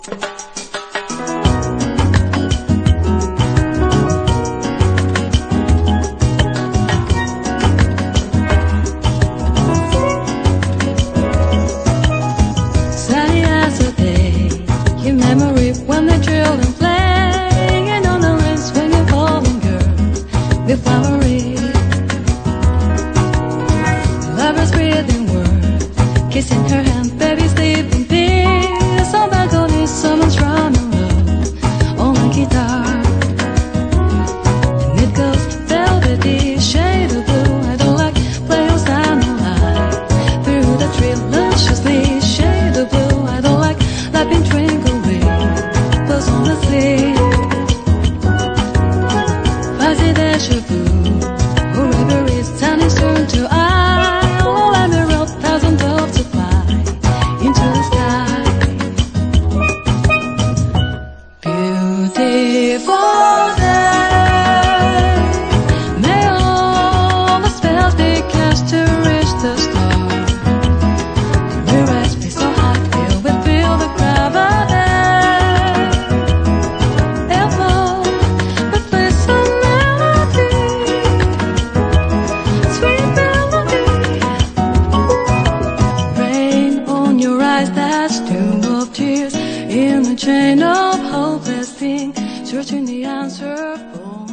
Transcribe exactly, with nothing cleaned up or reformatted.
Sunny as a day, your memory when they drill and play, and on the rings when you're falling, girl, we're flowering. Lovers breathing word, kissing her hand, baby sleep in peace. On balcony, someone's running love on a guitar, and it goes velvety shade of blue. I don't like players down the line through the tree lusciously shade of blue. I don't like lapping twinkling close on the sea. Fuzzy deja vu, whoever is turning turn to eye. Oh, let me roll thousand doves to fly into the sky. Beautiful day, may all the spells be cast to reach the stars. The mirrors be so hot, feel we feel the gravity. Ever but play some melody, sweet melody. Rain on your eyes, that's tomb of tears in the chain of hopeless thing, searching the answer for